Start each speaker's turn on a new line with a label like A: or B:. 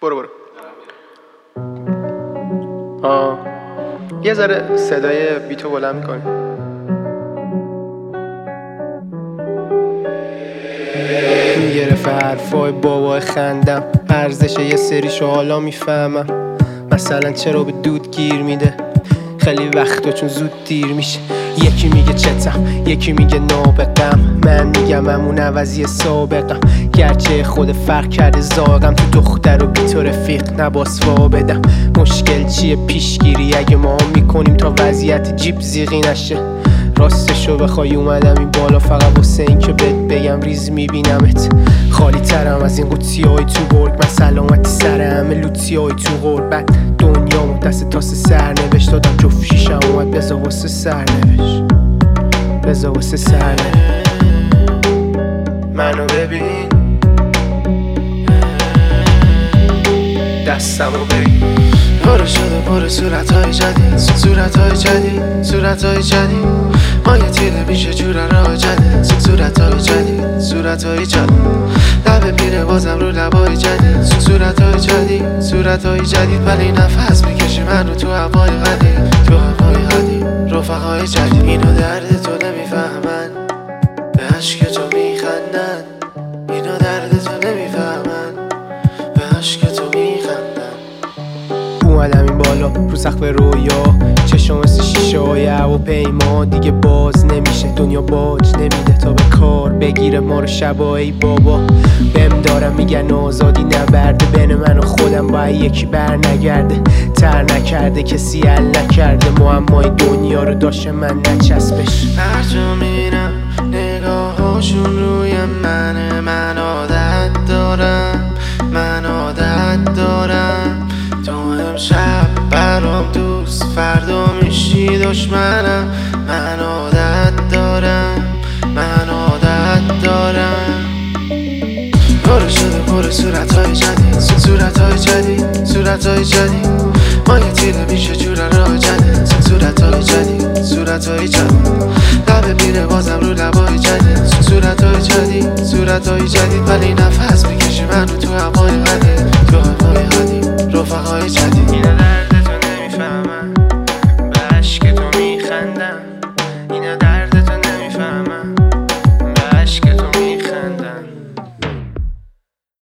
A: برو یه ذره صدای بیتو بلند میکنی. میگرفت حرفای بابای خندم، ارزش یه سریشو حالا میفهمم. مثلا چرا به دود گیر میده خیلی وقتا چون زود دیر میشه. یکی میگه چتم، یکی میگه نابغم، من میگم همون عوضی سابقم. گرچه خود فرق کرده زاغم، تو دختر و بی تو رفیق نباس بدم. مشکل چیه پیشگیری اگه ما میکنیم تا وضعیت جیب زیغی نشه. راستشو بخوای اومدم این بالا فقط واسه این که بهت بگم ریز میبینمت. خالی ترم از این قوطی های تو برگ، من سلامتی سر همه لوتی های تو غربت. دنیا دست تاس سرنوشت دادم، جفت شیشم اومد بزا واسه سرنوشت، بزا واسه سرنوشت. منو ببین، دستمو ببین.
B: پاره شده پر صورتهای جدید، صورتهای جدید، صورتهای جدید. ما یه تیره میشه جور راه جدید، صورتهای جدید، صورتهای جدید. لب پیره بازم رو لبای جدید، صورتهای جدید، صورتهای جدید. ولی نفس میکشی منو تو هوای قدیم، تو هوای قدیم. رفقای جدید اینو درد تو نمیفهمن، به عشق تو میخندن. اینو درد تو نمیفهمن، به عشق تو میخندن.
A: اومدم این بالا رو سقف رویا، چشم مثل شیشه های هواپیما. دیگه باز نمیشه، دنیا باج نمیده تا به کار بگیره ما رو شبا. ای بابا بهم دارم میگن آزادی نبرده، بین من و خودم باید یکی بر نگرده. تر نکرده کسی حل نکرده، معمای دنیا رو داشته من نچسبش.
B: هر جا میرم نگاهاشون روی منه، من عادت دارم، من عادت دارم. تو امشب برام دوست، فردا میشی دشمنم. من عادت دارم، من عادت دارم. پاره شده پر صورتهای جدید، صورتهای جدید، صورتهای جدید. ما یه تیره میشه جور راه جدید، صورتهای جدید، صورتهای جدید. لب پیره بازم رو لبای جدید، صورتهای جدید، صورتهای جدید. ولی نفس میکشی منو تو هوای قدیم.